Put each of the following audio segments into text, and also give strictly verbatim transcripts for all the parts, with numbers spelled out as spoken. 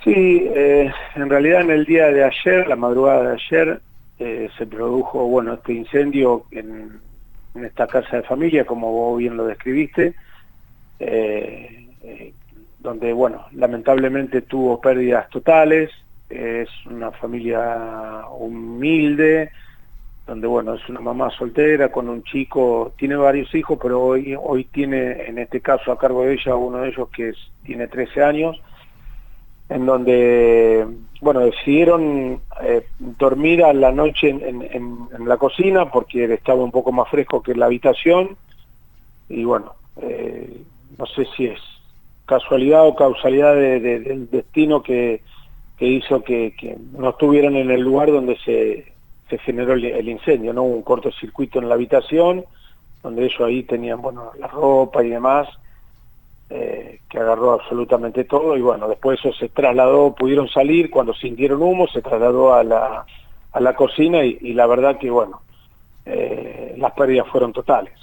Sí, eh, en realidad en el día de ayer, la madrugada de ayer, eh, se produjo, bueno, este incendio en, en esta casa de familia, como vos bien lo describiste, eh, eh, donde, bueno, lamentablemente tuvo pérdidas totales. Es una familia humilde, donde, bueno, es una mamá soltera con un chico, tiene varios hijos, pero hoy, hoy tiene, en este caso, a cargo de ella, uno de ellos que es, tiene trece años, en donde, bueno, decidieron eh, dormir a la noche en, en, en la cocina porque estaba un poco más fresco que en la habitación, y bueno, eh, no sé si es casualidad o causalidad de, de, del destino que, que hizo que, que no estuvieran en el lugar donde se, se generó el, el incendio, ¿no? Hubo un cortocircuito en la habitación, donde ellos ahí tenían, bueno, la ropa y demás, Eh, que agarró absolutamente todo, y bueno, después eso se trasladó, pudieron salir, cuando sintieron humo, se trasladó a la, a la cocina, y, y la verdad que, bueno, eh, las pérdidas fueron totales.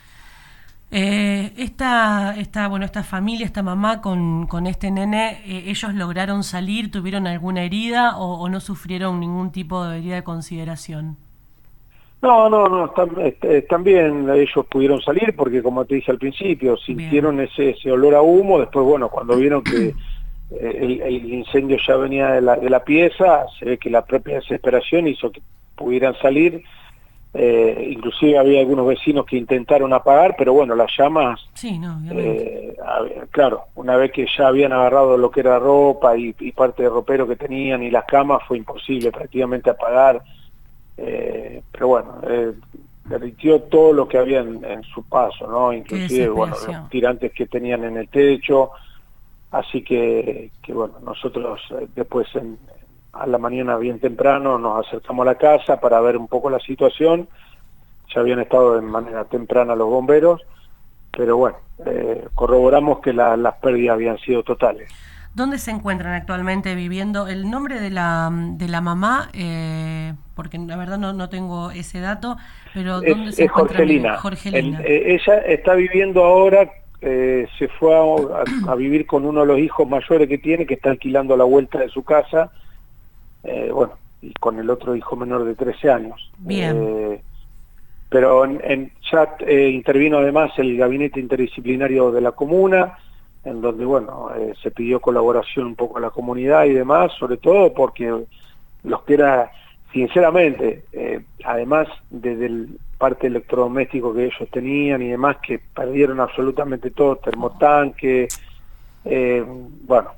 Eh, esta, esta, bueno, esta familia, esta mamá con, con este nene, eh, ¿ellos lograron salir, tuvieron alguna herida o, o no sufrieron ningún tipo de herida de consideración? No, no, no, están, este, también ellos pudieron salir porque, como te dije al principio, Bien. sintieron ese, ese olor a humo. Después, bueno, cuando vieron que eh, el, el incendio ya venía de la, de la pieza, se ve que la propia desesperación hizo que pudieran salir. Eh, inclusive había algunos vecinos que intentaron apagar, pero bueno, las llamas, Sí, no, obviamente. eh, a- claro, una vez que ya habían agarrado lo que era ropa y, y parte de ropero que tenían y las camas, fue imposible prácticamente apagar. Eh, pero bueno, eh, derritió todo lo que había en, en su paso, ¿no? Qué Inclusive, bueno, los desesperación. tirantes que tenían en el techo. Así que, que bueno, nosotros eh, después en, a la mañana bien temprano nos acercamos a la casa para ver un poco la situación. Ya habían estado de manera temprana los bomberos, pero bueno, eh, corroboramos que la, las pérdidas habían sido totales. ¿Dónde se encuentran actualmente viviendo? El nombre de la, de la mamá, eh, porque la verdad no, no tengo ese dato, pero Es, ¿dónde se es encuentran viviendo? Jorgelina. El, Jorgelina. eh, ella está viviendo ahora, eh, se fue a, a, a vivir con uno de los hijos mayores que tiene, que está alquilando la vuelta de su casa, eh, bueno, y con el otro hijo menor de trece años. Bien. Eh, pero en, en ya eh, intervino además el gabinete interdisciplinario de la comuna, en donde, bueno, eh, se pidió colaboración un poco a la comunidad y demás, sobre todo porque los que era, sinceramente, eh, además desde el parte electrodoméstico que ellos tenían y demás, que perdieron absolutamente todo, termotanque, eh, bueno,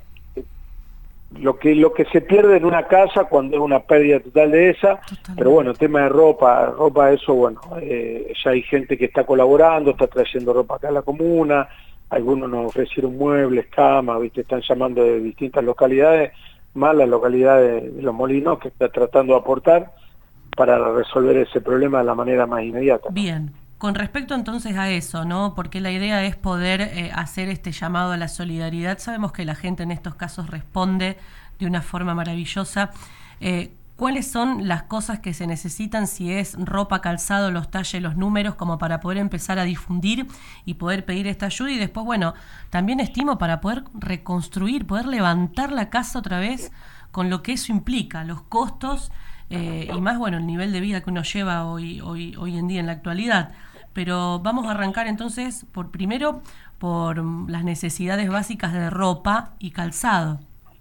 lo que lo que se pierde en una casa cuando es una pérdida total de esa. Pero bueno, Totalmente. tema de ropa, ropa eso, bueno, eh, ya hay gente que está colaborando, está trayendo ropa acá a la comuna, algunos nos ofrecieron muebles, camas, viste, están llamando de distintas localidades, más la localidad de, de Los Molinos, que está tratando de aportar para resolver ese problema de la manera más inmediata, ¿no? Bien. Con respecto entonces a eso, ¿no? Porque la idea es poder eh, hacer este llamado a la solidaridad. Sabemos que la gente en estos casos responde de una forma maravillosa. Eh, ¿Cuáles son las cosas que se necesitan, si es ropa, calzado, los talles, los números, como para poder empezar a difundir y poder pedir esta ayuda? Y después, bueno, también estimo para poder reconstruir, poder levantar la casa otra vez con lo que eso implica, los costos eh, y más, bueno, el nivel de vida que uno lleva hoy, hoy, hoy en día en la actualidad. Pero vamos a arrancar entonces, por primero, por las necesidades básicas de ropa y calzado.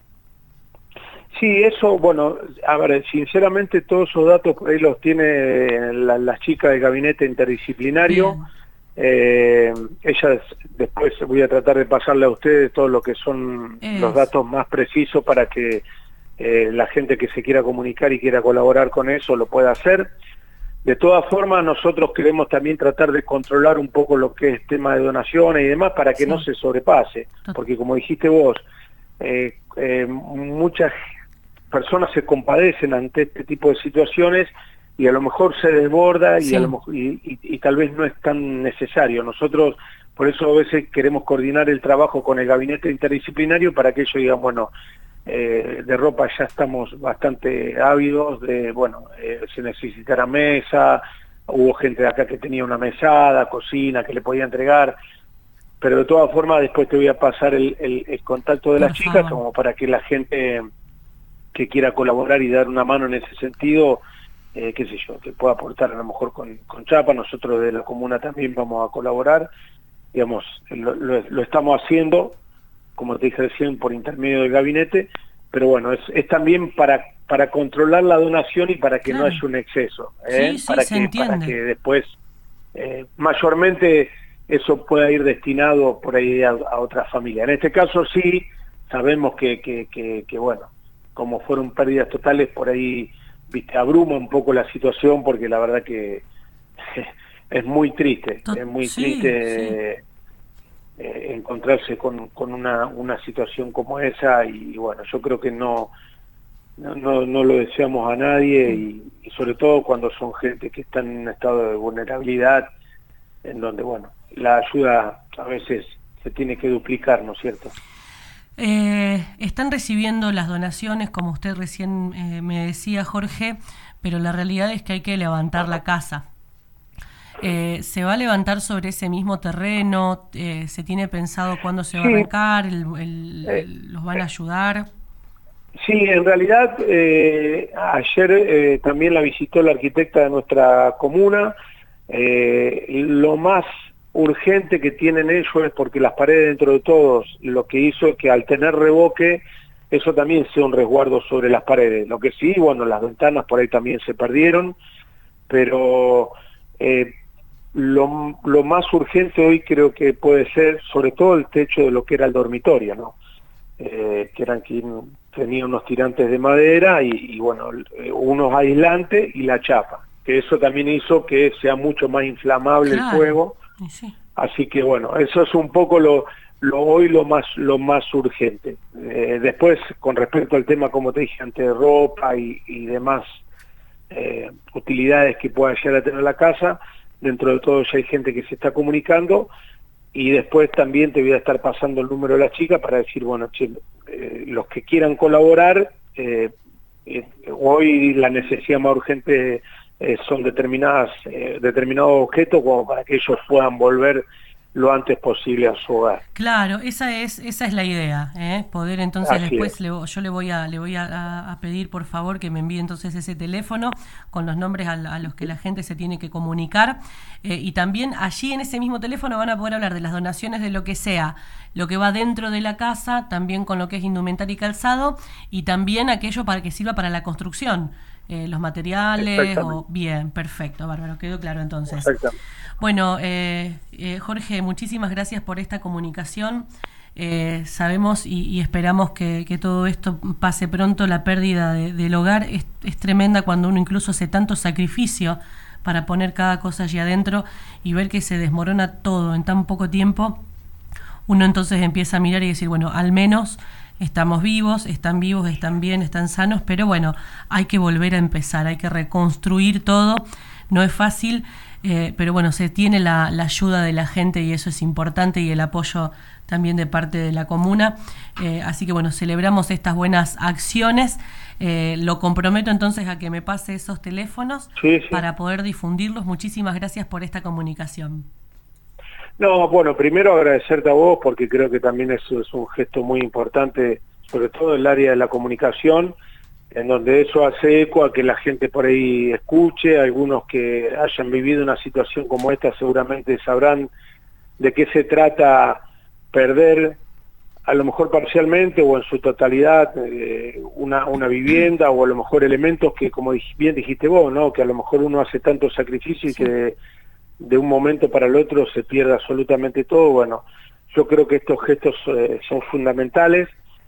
Sí, eso, bueno, a ver, sinceramente todos esos datos por ahí los tiene la, la chica del gabinete interdisciplinario. Bien. Eh, ellas, después voy a tratar de pasarle a ustedes todo lo que son los Es, datos más precisos para que eh, la gente que se quiera comunicar y quiera colaborar con eso lo pueda hacer. De todas formas, nosotros queremos también tratar de controlar un poco lo que es tema de donaciones y demás para que no sí, se sobrepase, tot- porque como dijiste vos, eh, eh, muchas personas se compadecen ante este tipo de situaciones y a lo mejor se desborda y, a lo sí, mejor, y, y, y tal vez no es tan necesario. Nosotros por eso a veces queremos coordinar el trabajo con el gabinete interdisciplinario para que ellos digan, bueno, eh, de ropa ya estamos bastante ávidos, de, bueno, eh, se necesitará mesa, hubo gente de acá que tenía una mesada, cocina, que le podía entregar. pero de todas formas después te voy a pasar el, el, el contacto de Por las chicas, favor. como para que la gente que quiera colaborar y dar una mano en ese sentido, eh, qué sé yo, que pueda aportar a lo mejor con, con chapa. Nosotros de la comuna también vamos a colaborar, digamos, lo, lo, lo estamos haciendo, como te dije recién, por intermedio del gabinete, pero bueno, es, es también para para controlar la donación y para que Claro. no haya un exceso, ¿eh? Sí, sí, para se que entiende. para que después eh, mayormente eso pueda ir destinado por ahí a, a otra familia. En este caso sí sabemos que, que, que, que bueno, como fueron pérdidas totales, por ahí viste abruma un poco la situación, porque la verdad que es muy triste, To- es muy sí, triste sí. eh, encontrarse con, con una, una situación como esa, y bueno, yo creo que no no, no, no lo deseamos a nadie, y, y sobre todo cuando son gente que está en un estado de vulnerabilidad, en donde, bueno, la ayuda a veces se tiene que duplicar, ¿no es cierto? Eh, están recibiendo las donaciones, como usted recién eh, me decía, Jorge, pero la realidad es que hay que levantar la casa. Eh, ¿Se va a levantar sobre ese mismo terreno? Eh, ¿Se tiene pensado cuándo se va a Sí, arrancar? El, el, eh, el, ¿Los van a ayudar? sí, en realidad eh, ayer eh, también la visitó la arquitecta de nuestra comuna. Eh, lo más urgente que tienen ellos es porque las paredes, dentro de todos, lo que hizo es que al tener revoque, eso también sea un resguardo sobre las paredes. Lo que sí, bueno, las ventanas por ahí también se perdieron, pero eh, lo, lo más urgente hoy creo que puede ser sobre todo el techo de lo que era el dormitorio, ¿no? Eh, que eran que tenía unos tirantes de madera y, y bueno, unos aislantes y la chapa, que eso también hizo que sea mucho más inflamable el Claro. fuego. Sí. Así que bueno, eso es un poco lo, lo hoy lo más lo más urgente. Eh, después, con respecto al tema, como te dije antes, de ropa y, y demás eh, utilidades que pueda llegar a tener la casa, dentro de todo ya hay gente que se está comunicando. Y después también te voy a estar pasando el número de la chica para decir, bueno, che, eh, los que quieran colaborar, eh, eh, hoy la necesidad más urgente eh, son determinadas eh, determinados objetos, como para que ellos puedan volver lo antes posible a su hogar. Claro, esa es esa es la idea, ¿eh? Poder entonces Así es. después le, yo le voy a le voy a, a pedir por favor que me envíe entonces ese teléfono con los nombres a, a los que la gente se tiene que comunicar, eh, y también allí en ese mismo teléfono van a poder hablar de las donaciones de lo que sea, lo que va dentro de la casa, también con lo que es indumentaria y calzado, y también aquello para que sirva para la construcción. Eh, los materiales, o bien, perfecto, bárbaro, quedó claro entonces. Exactamente. Bueno, eh, eh, Jorge, muchísimas gracias por esta comunicación. Eh, sabemos y, y esperamos que, que todo esto pase pronto. La pérdida de, del hogar es, es tremenda cuando uno incluso hace tanto sacrificio para poner cada cosa allí adentro y ver que se desmorona todo en tan poco tiempo. Uno entonces empieza a mirar y decir, bueno, al menos estamos vivos, están vivos, están bien, están sanos, pero bueno, hay que volver a empezar, hay que reconstruir todo. No es fácil, eh, pero bueno, se tiene la, la ayuda de la gente y eso es importante, y el apoyo también de parte de la comuna. Eh, así que bueno, celebramos estas buenas acciones. Eh, lo comprometo entonces a que me pase esos teléfonos, sí, sí, para poder difundirlos. Muchísimas gracias por esta comunicación. No, bueno, primero agradecerte a vos, porque creo que también eso es un gesto muy importante, sobre todo en el área de la comunicación, en donde eso hace eco a que la gente por ahí escuche. Algunos que hayan vivido una situación como esta seguramente sabrán de qué se trata perder, a lo mejor parcialmente o en su totalidad, eh, una, una vivienda, o a lo mejor elementos que, como bien dijiste vos, ¿no? Que a lo mejor uno hace tanto sacrificio y sí, que de, de un momento para el otro se pierde absolutamente todo. Bueno, yo creo que estos gestos eh, son fundamentales.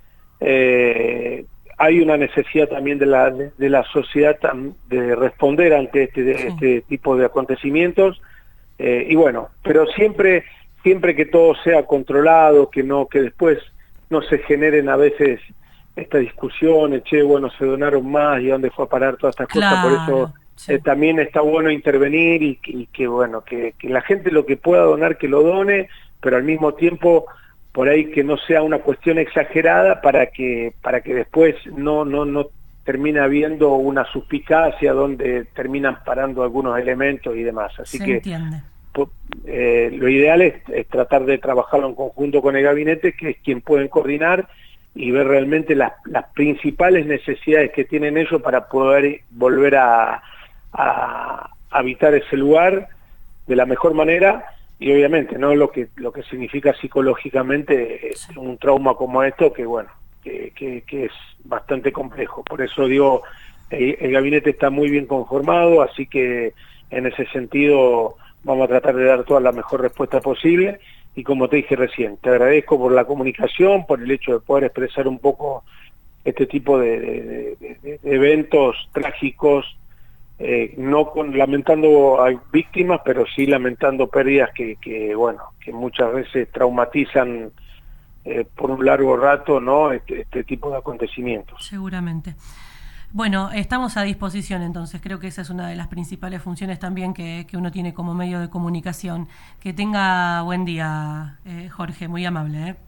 Eh, hay una necesidad también de la, de, de la sociedad de responder ante este, de, sí, este tipo de acontecimientos, eh, y bueno, pero siempre siempre que todo sea controlado, que no que después no se generen a veces estas discusiones, che, bueno, se donaron más y dónde fue a parar todas estas claro, cosas. Por eso sí, eh, también está bueno intervenir y, y que bueno, que, que la gente lo que pueda donar, que lo done, pero al mismo tiempo por ahí que no sea una cuestión exagerada, para que para que después no no no termine habiendo una suspicacia donde terminan parando algunos elementos y demás. Así se que entiende. eh, lo ideal es, es tratar de trabajarlo en conjunto con el gabinete, que es quien pueden coordinar y ver realmente las, las principales necesidades que tienen ellos para poder volver a, a habitar ese lugar de la mejor manera, y obviamente no lo que lo que significa psicológicamente un trauma como esto, que bueno, que, que, que es bastante complejo. Por eso digo, el, el gabinete está muy bien conformado, así que en ese sentido vamos a tratar de dar toda la mejor respuesta posible. Y como te dije recién, te agradezco por la comunicación, por el hecho de poder expresar un poco este tipo de, de, de, de eventos trágicos, eh, no con, lamentando a víctimas, pero sí lamentando pérdidas que, que bueno, que muchas veces traumatizan eh, por un largo rato, ¿no? Este, este tipo de acontecimientos. Seguramente. Bueno, estamos a disposición entonces, creo que esa es una de las principales funciones también que, que uno tiene como medio de comunicación. Que tenga buen día, eh, Jorge, muy amable, ¿eh?